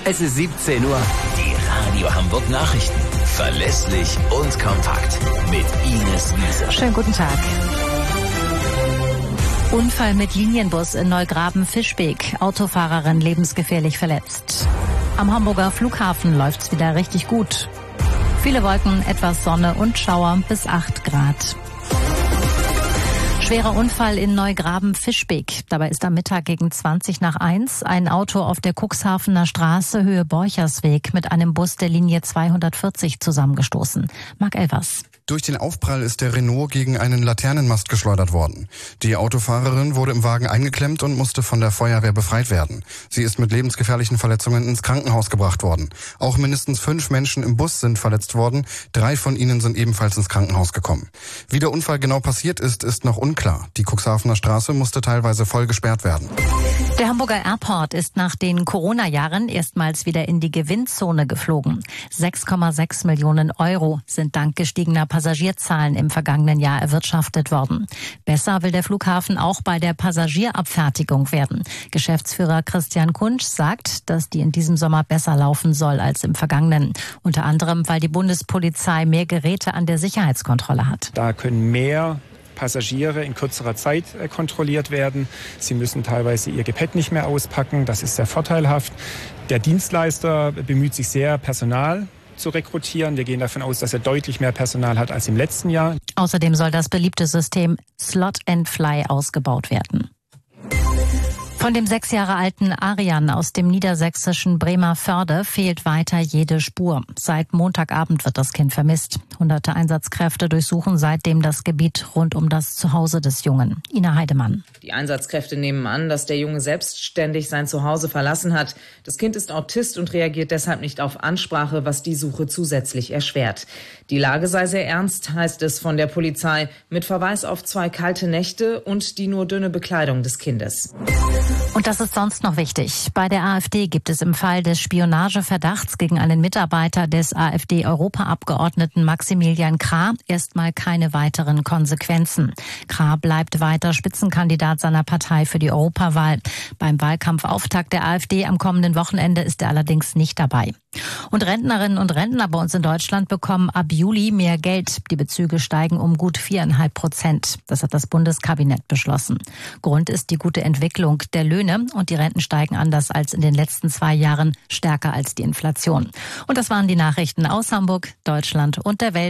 Es ist 17 Uhr. Die Radio Hamburg Nachrichten. Verlässlich und kompakt. Mit Ines Wiese. Schönen guten Tag. Unfall mit Linienbus in Neugraben-Fischbeck. Autofahrerin lebensgefährlich verletzt. Am Hamburger Flughafen läuft's wieder richtig gut. Viele Wolken, etwas Sonne und Schauer bis 8 Grad. Schwerer Unfall in Neugraben-Fischbeck. Dabei ist am Mittag gegen 1 ein Auto auf der Cuxhavener Straße Höhe Borchersweg mit einem Bus der Linie 240 zusammengestoßen. Marc Elvers. Durch den Aufprall ist der Renault gegen einen Laternenmast geschleudert worden. Die Autofahrerin wurde im Wagen eingeklemmt und musste von der Feuerwehr befreit werden. Sie ist mit lebensgefährlichen Verletzungen ins Krankenhaus gebracht worden. Auch mindestens 5 Menschen im Bus sind verletzt worden. 3 von ihnen sind ebenfalls ins Krankenhaus gekommen. Wie der Unfall genau passiert ist noch unklar. Die Cuxhavener Straße musste teilweise voll gesperrt werden. Der Hamburger Airport ist nach den Corona-Jahren erstmals wieder in die Gewinnzone geflogen. 6,6 Millionen Euro sind dank gestiegener Passagierzahlen im vergangenen Jahr erwirtschaftet worden. Besser will der Flughafen auch bei der Passagierabfertigung werden. Geschäftsführer Christian Kunsch sagt, dass die in diesem Sommer besser laufen soll als im vergangenen. Unter anderem, weil die Bundespolizei mehr Geräte an der Sicherheitskontrolle hat. Da können mehr Passagiere in kürzerer Zeit kontrolliert werden. Sie müssen teilweise ihr Gepäck nicht mehr auspacken. Das ist sehr vorteilhaft. Der Dienstleister bemüht sich sehr, Personal zu rekrutieren. Wir gehen davon aus, dass er deutlich mehr Personal hat als im letzten Jahr. Außerdem soll das beliebte System Slot and Fly ausgebaut werden. Von dem 6 Jahre alten Arian aus dem niedersächsischen Bremervörde fehlt weiter jede Spur. Seit Montagabend wird das Kind vermisst. Hunderte Einsatzkräfte durchsuchen seitdem das Gebiet rund um das Zuhause des Jungen. Ina Heidemann. Die Einsatzkräfte nehmen an, dass der Junge selbstständig sein Zuhause verlassen hat. Das Kind ist Autist und reagiert deshalb nicht auf Ansprache, was die Suche zusätzlich erschwert. Die Lage sei sehr ernst, heißt es von der Polizei, mit Verweis auf 2 kalte Nächte und die nur dünne Bekleidung des Kindes. Und das ist sonst noch wichtig. Bei der AfD gibt es im Fall des Spionageverdachts gegen einen Mitarbeiter des AfD-Europaabgeordneten Maximilian Krah erstmal keine weiteren Konsequenzen. Krah bleibt weiter Spitzenkandidat seiner Partei für die Europawahl. Beim Wahlkampfauftakt der AfD am kommenden Wochenende ist er allerdings nicht dabei. Und Rentnerinnen und Rentner bei uns in Deutschland bekommen ab Juli mehr Geld. Die Bezüge steigen um gut 4,5%. Das hat das Bundeskabinett beschlossen. Grund ist die gute Entwicklung der Löhne und die Renten steigen anders als in den letzten 2 Jahren stärker als die Inflation. Und das waren die Nachrichten aus Hamburg, Deutschland und der Welt.